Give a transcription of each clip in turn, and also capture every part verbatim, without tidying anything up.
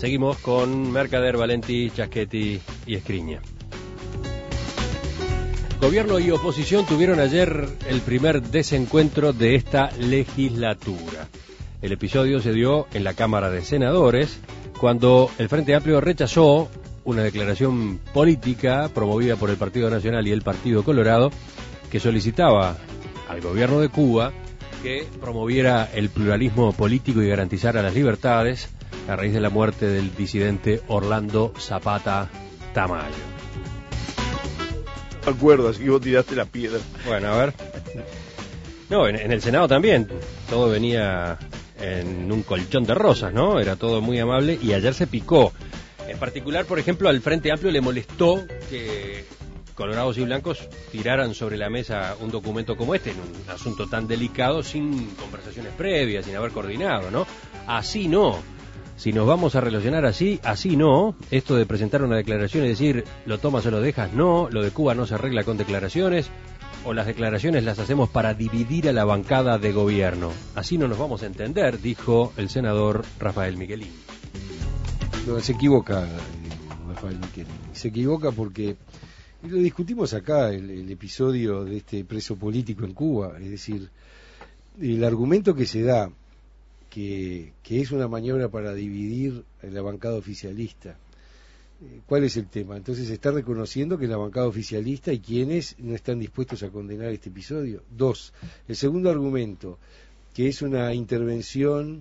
Seguimos con Mercader, Valenti, Chaschetti y Escriña. Gobierno y oposición tuvieron ayer el primer desencuentro de esta legislatura. El episodio se dio en la Cámara de Senadores, cuando el Frente Amplio rechazó una declaración política promovida por el Partido Nacional y el Partido Colorado, que solicitaba al gobierno de Cuba que promoviera el pluralismo político y garantizara las libertades a raíz de la muerte del disidente Orlando Zapata Tamayo. No me acuerdo, así que vos tiraste la piedra. Bueno, a ver. No, en, en el Senado también. Todo venía en un colchón de rosas, ¿no? Era todo muy amable y ayer se picó. En particular, por ejemplo, al Frente Amplio le molestó que colorados y blancos tiraran sobre la mesa un documento como este, en un asunto tan delicado, sin conversaciones previas, sin haber coordinado, ¿no? Así no. Si nos vamos a relacionar así, así no. Esto de presentar una declaración y decir, lo tomas o lo dejas, no. Lo de Cuba no se arregla con declaraciones. O las declaraciones las hacemos para dividir a la bancada de gobierno. Así no nos vamos a entender, dijo el senador Rafael Michelini. No, se equivoca, eh, Rafael Michelini. Se equivoca porque, y lo discutimos acá, el, el episodio de este preso político en Cuba. Es decir, el argumento que se da, que, que es una maniobra para dividir la bancada oficialista. ¿Cuál es el tema? Entonces se está reconociendo que la bancada oficialista y quienes no están dispuestos a condenar este episodio. Dos, el segundo argumento, que es una intervención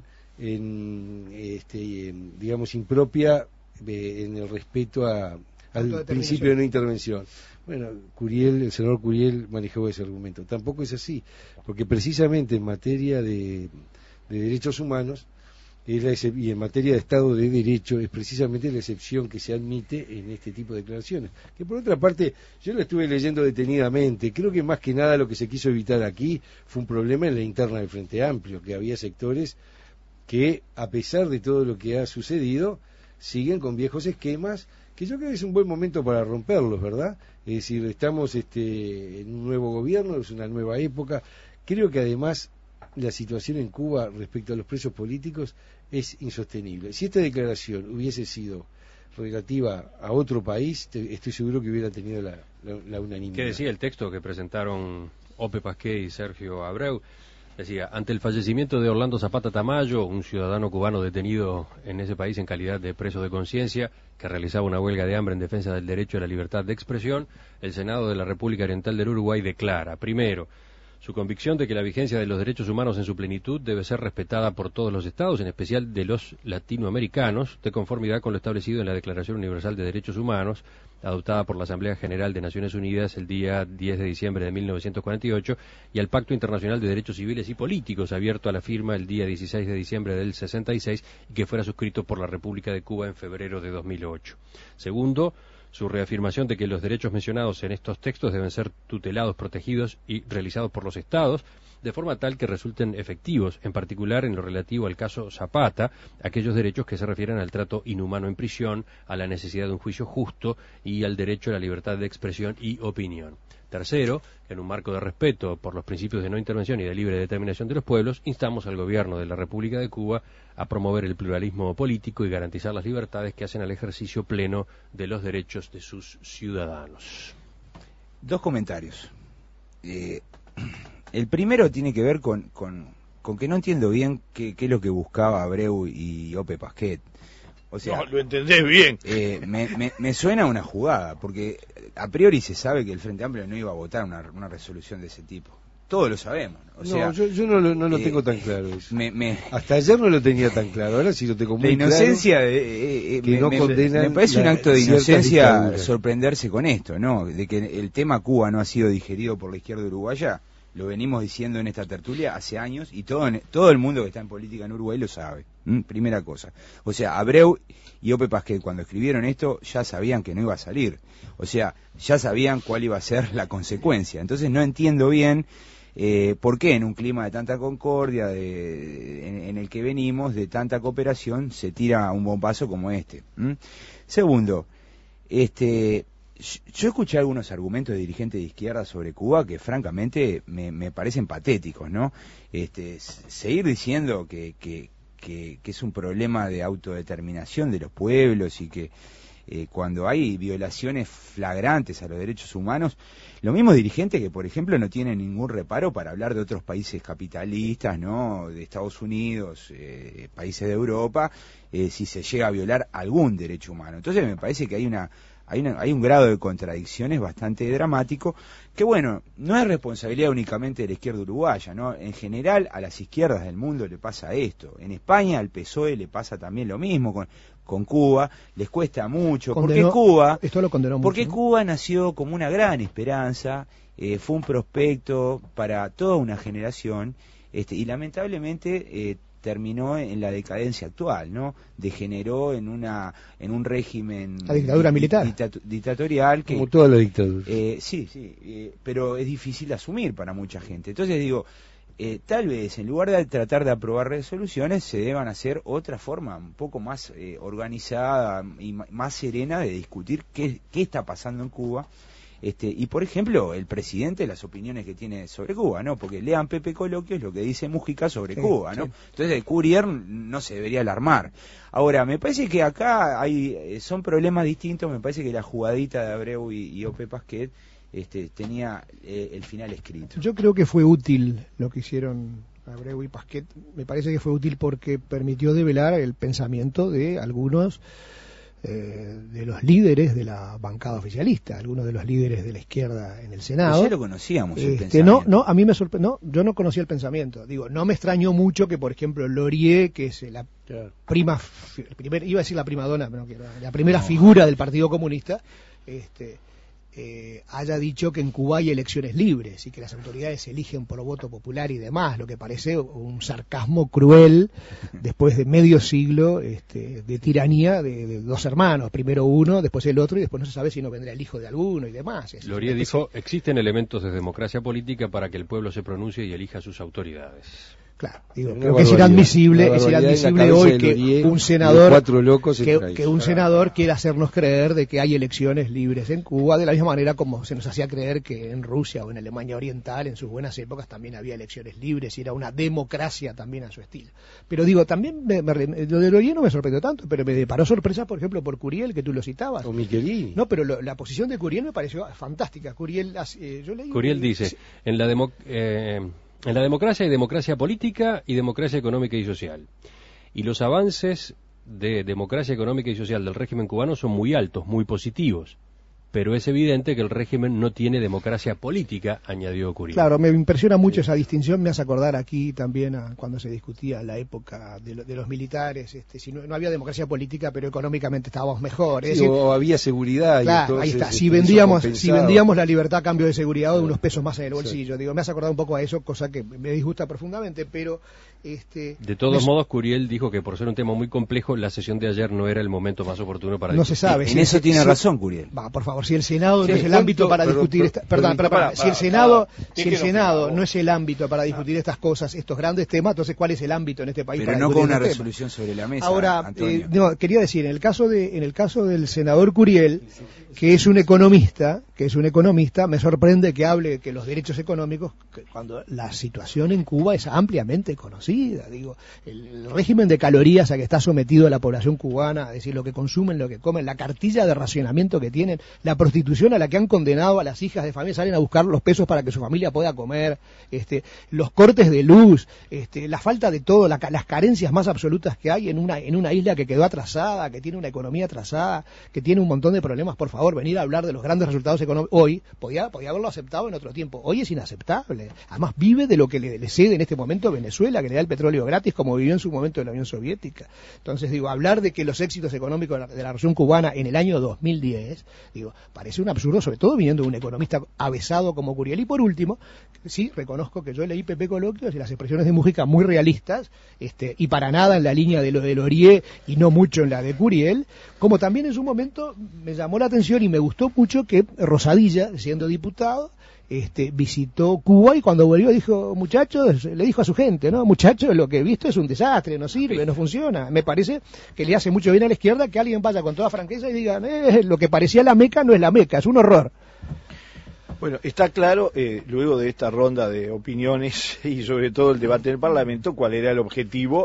en, este, en, digamos, impropia eh, en el respeto a, al principio de no intervención. Bueno, Curiel, el senador Curiel manejó ese argumento. Tampoco es así, porque precisamente en materia de, de derechos humanos es la excep- y en materia de Estado de Derecho es precisamente la excepción que se admite en este tipo de declaraciones. Que por otra parte, yo lo estuve leyendo detenidamente, creo que más que nada lo que se quiso evitar aquí fue un problema en la interna del Frente Amplio, que había sectores que, a pesar de todo lo que ha sucedido, siguen con viejos esquemas, que yo creo que es un buen momento para romperlos, ¿verdad? Es decir, estamos este, en un nuevo gobierno, es una nueva época. Creo que además la situación en Cuba respecto a los presos políticos es insostenible. Si esta declaración hubiese sido relativa a otro país, te, estoy seguro que hubiera tenido la, la, la unanimidad. ¿Qué decía el texto que presentaron Ope Pasqué y Sergio Abreu? Decía, ante el fallecimiento de Orlando Zapata Tamayo, un ciudadano cubano detenido en ese país en calidad de preso de conciencia, que realizaba una huelga de hambre en defensa del derecho a la libertad de expresión, el Senado de la República Oriental del Uruguay declara, primero, su convicción de que la vigencia de los derechos humanos en su plenitud debe ser respetada por todos los estados, en especial de los latinoamericanos, de conformidad con lo establecido en la Declaración Universal de Derechos Humanos, adoptada por la Asamblea General de Naciones Unidas el día diez de diciembre de mil novecientos cuarenta y ocho, y al Pacto Internacional de Derechos Civiles y Políticos, abierto a la firma el día dieciséis de diciembre del sesenta y seis, y que fuera suscrito por la República de Cuba en febrero de dos mil ocho. Segundo, su reafirmación de que los derechos mencionados en estos textos deben ser tutelados, protegidos y realizados por los estados, de forma tal que resulten efectivos, en particular en lo relativo al caso Zapata, aquellos derechos que se refieren al trato inhumano en prisión, a la necesidad de un juicio justo y al derecho a la libertad de expresión y opinión. Tercero, en un marco de respeto por los principios de no intervención y de libre determinación de los pueblos, instamos al gobierno de la República de Cuba a promover el pluralismo político y garantizar las libertades que hacen al ejercicio pleno de los derechos de sus ciudadanos. Dos comentarios. Eh, el primero tiene que ver con, con, con que no entiendo bien qué, qué es lo que buscaba Abreu y Ope Pasquet. O sea, no, lo entendés bien. Eh, me, me, me suena una jugada, porque a priori se sabe que el Frente Amplio no iba a votar una, una resolución de ese tipo. Todos lo sabemos. O no, sea, yo, yo no lo, no lo eh, tengo tan claro eso. Me, me, Hasta ayer no lo tenía tan claro, ahora sí lo tengo muy la inocencia claro. De, eh, que me, no me, condenan me parece un acto de inocencia dictaduras. Sorprenderse con esto, ¿no? De que el tema Cuba no ha sido digerido por la izquierda uruguaya. Lo venimos diciendo en esta tertulia hace años y todo, todo el mundo que está en política en Uruguay lo sabe. ¿Mm? Primera cosa. O sea, Abreu y Ope Pasquet cuando escribieron esto ya sabían que no iba a salir. O sea, ya sabían cuál iba a ser la consecuencia. Entonces no entiendo bien eh, por qué en un clima de tanta concordia, de, en, en el que venimos, de tanta cooperación, se tira un bombazo como este. ¿Mm? Segundo, este... yo escuché algunos argumentos de dirigentes de izquierda sobre Cuba que francamente me, me parecen patéticos, ¿no? Este, seguir diciendo que, que, que, que es un problema de autodeterminación de los pueblos y que eh, cuando hay violaciones flagrantes a los derechos humanos, los mismos dirigentes que, por ejemplo, no tienen ningún reparo para hablar de otros países capitalistas, ¿no? De Estados Unidos, eh, países de Europa, eh, si se llega a violar algún derecho humano. Entonces me parece que hay una Hay, una, hay un grado de contradicciones bastante dramático, que bueno, no es responsabilidad únicamente de la izquierda uruguaya, ¿no? En general a las izquierdas del mundo le pasa esto. En España al P S O E le pasa también lo mismo, con, con Cuba, les cuesta mucho. Condenó, porque Cuba, esto lo condenó porque mucho, ¿no? Cuba nació como una gran esperanza, eh, fue un prospecto para toda una generación, este, y lamentablemente eh, terminó en la decadencia actual, ¿no? Degeneró en una en un régimen la dictadura militar dictat dictatorial que como todas las dictaduras. Eh, sí, sí, eh, pero es difícil de asumir para mucha gente. Entonces digo, eh, tal vez en lugar de tratar de aprobar resoluciones se deban hacer otra forma un poco más eh, organizada y más serena de discutir qué qué está pasando en Cuba. Este, y por ejemplo, el presidente, las opiniones que tiene sobre Cuba, ¿no? Porque lean Pepe Coloquios lo que dice Mújica sobre sí, Cuba, ¿no? Sí. Entonces el Courier no se debería alarmar. Ahora, me parece que acá hay son problemas distintos, me parece que la jugadita de Abreu y, y Ope Pasquet este, tenía eh, el final escrito. Yo creo que fue útil lo que hicieron Abreu y Pasquet, me parece que fue útil porque permitió develar el pensamiento de algunos de los líderes de la bancada oficialista, algunos de los líderes de la izquierda en el Senado. Ya lo conocíamos el este, pensamiento. No, no, a mí me sorprendió, no, yo no conocía el pensamiento. Digo, no me extrañó mucho que, por ejemplo, Laurier, que es la claro. prima, el primer, iba a decir la primadona, pero no quiero, la primera no. figura del Partido Comunista, este, eh, haya dicho que en Cuba hay elecciones libres y que las autoridades eligen por voto popular y demás, lo que parece un sarcasmo cruel después de medio siglo este, de tiranía de, de dos hermanos, primero uno, después el otro y después no se sabe si no vendrá el hijo de alguno y demás. Laurier dijo, existen elementos de democracia política para que el pueblo se pronuncie y elija sus autoridades. Claro, digo, creo que es inadmisible, es inadmisible hoy que un senador que, que un senador quiera hacernos creer de que hay elecciones libres en Cuba, de la misma manera como se nos hacía creer que en Rusia o en Alemania Oriental en sus buenas épocas también había elecciones libres y era una democracia también a su estilo. Pero digo, también me, me, lo de Laurier no me sorprendió tanto, pero me deparó sorpresa, por ejemplo, por Curiel, que tú lo citabas. O Michelini. No, pero lo, la posición de Curiel me pareció fantástica. Curiel, eh, yo leí, Curiel dice, sí, en la demo, eh, En la democracia hay democracia política y democracia económica y social. Y los avances de democracia económica y social del régimen cubano son muy altos, muy positivos. Pero es evidente que el régimen no tiene democracia política, añadió Curiel. Claro, me impresiona mucho esa distinción, me hace acordar aquí también a cuando se discutía la época de, lo, de los militares, este, si no, no había democracia política, pero económicamente estábamos mejor. Es sí, decir, o había seguridad. Claro, y entonces, ahí está, si vendíamos, si vendíamos la libertad a cambio de seguridad o de unos pesos más en el bolsillo, sí. Digo, me hace acordar un poco a eso, cosa que me disgusta profundamente, pero... Este, de todos me... modos, Curiel dijo que por ser un tema muy complejo, la sesión de ayer no era el momento más oportuno para no discutir. se sabe. En si eso el, tiene si, razón, Curiel. Va, por favor, si el Senado sí, no es el punto, ámbito para pero, discutir... pero, esta, perdón, pero, perdón, para, si el para, Senado, para, si el Senado no es el ámbito para discutir estas cosas, estos grandes temas, entonces ¿cuál es el ámbito en este país pero para no discutir con una este resolución tema? sobre la mesa, Ahora, eh, no, quería decir, en el caso de en el caso del senador Curiel, que es un economista, que es un economista, me sorprende que hable que los derechos económicos, que cuando la situación en Cuba es ampliamente conocida, digo, el, el régimen de calorías a que está sometido la población cubana, es decir, lo que consumen, lo que comen, la cartilla de racionamiento que tienen, la prostitución a la que han condenado a las hijas de familia, salen a buscar los pesos para que su familia pueda comer, este, los cortes de luz, este, la falta de todo, la, las carencias más absolutas que hay en una en una isla que quedó atrasada, que tiene una economía atrasada, que tiene un montón de problemas. Por favor, venir a hablar de los grandes resultados económicos hoy, podía, podía haberlo aceptado en otro tiempo, hoy es inaceptable. Además vive de lo que le, le cede en este momento Venezuela, que le da el petróleo gratis como vivió en su momento la Unión Soviética. Entonces digo, hablar de que los éxitos económicos de la, de la región cubana en el año dos mil diez, digo, parece un absurdo, sobre todo viniendo de un economista avesado como Curiel. Y por último, sí, reconozco que yo leí Pepe Coloquios y las expresiones de Mújica muy realistas, este, y para nada en la línea de lo de Laurier y no mucho en la de Curiel, como también en su momento me llamó la atención y me gustó mucho que Rosadilla, siendo diputado, este, visitó Cuba y cuando volvió dijo, muchachos, le dijo a su gente, ¿no? Muchachos, lo que he visto es un desastre, no sirve, no funciona. Me parece que le hace mucho bien a la izquierda que alguien vaya con toda franqueza y diga, eh, lo que parecía la Meca no es la Meca, es un horror. Bueno, está claro, eh, luego de esta ronda de opiniones y sobre todo el debate en el Parlamento, cuál era el objetivo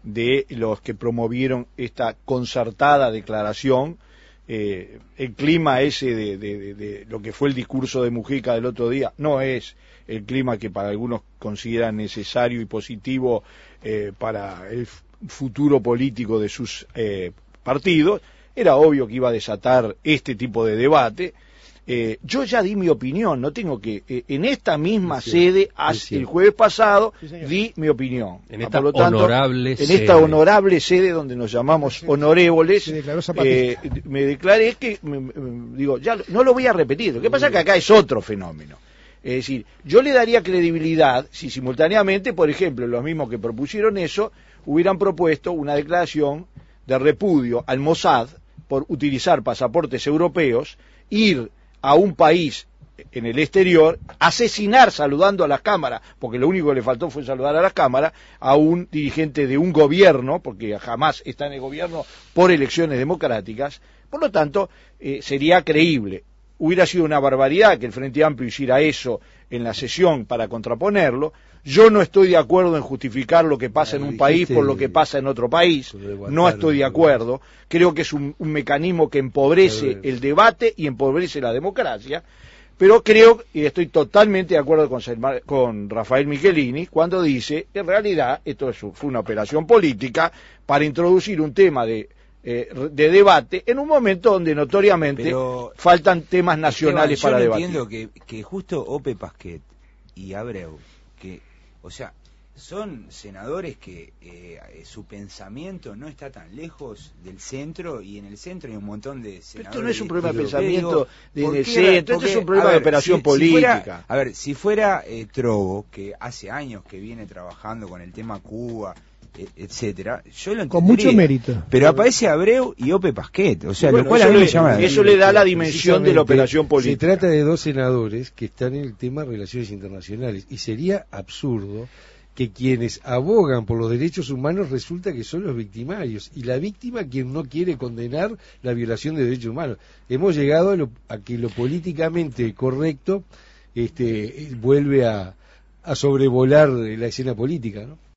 de los que promovieron esta concertada declaración. Eh, el clima ese de, de, de, de lo que fue el discurso de Mujica del otro día no es el clima que para algunos consideran necesario y positivo eh, para el futuro político de sus eh, partidos. Era obvio que iba a desatar este tipo de debate. Eh, yo ya di mi opinión, no tengo que... Eh, en esta misma sí, sede, hace, el jueves pasado, sí, di mi opinión. En esta Por lo tanto, honorable en sede. En esta honorable sede donde nos llamamos honoréboles, eh, me declaré que, me, me, digo, ya no lo voy a repetir. Lo que pasa es que acá es otro fenómeno. Es decir, yo le daría credibilidad si simultáneamente, por ejemplo, los mismos que propusieron eso, hubieran propuesto una declaración de repudio al Mossad por utilizar pasaportes europeos, ir a un país en el exterior, asesinar saludando a las cámaras, porque lo único que le faltó fue saludar a las cámaras, a un dirigente de un gobierno, porque jamás está en el gobierno por elecciones democráticas. Por lo tanto, eh, sería creíble. Hubiera sido una barbaridad que el Frente Amplio hiciera eso en la sesión para contraponerlo. Yo no estoy de acuerdo en justificar lo que pasa en un país por lo que pasa en otro país. No estoy de acuerdo. Creo que es un, un mecanismo que empobrece el debate y empobrece la democracia. Pero creo, y estoy totalmente de acuerdo con, con Rafael Michelini, cuando dice, en realidad, esto es, fue una operación política para introducir un tema de... Eh, de debate en un momento donde notoriamente pero, faltan temas nacionales Esteban, para yo debatir. Entiendo que, que justo Ope Pasquet y Abreu, que, o sea, son senadores que eh, su pensamiento no está tan lejos del centro, y en el centro hay un montón de senadores. Pero esto no es un problema de digo, pensamiento en el centro, esto es un problema ver, de operación si, política. Si fuera, a ver, si fuera eh, Trovo, que hace años que viene trabajando con el tema Cuba, etcétera, yo lo entendería, con mucho mérito, pero aparece Abreu y Ope Pasquet, o sea, bueno, lo cual a mí le, me llama eso le da la dimensión de la operación política. Se trata de dos senadores que están en el tema de relaciones internacionales, y sería absurdo que quienes abogan por los derechos humanos resulta que son los victimarios, y la víctima quien no quiere condenar la violación de derechos humanos. Hemos llegado a, lo, a que lo políticamente correcto este, vuelve a, a sobrevolar la escena política, ¿no?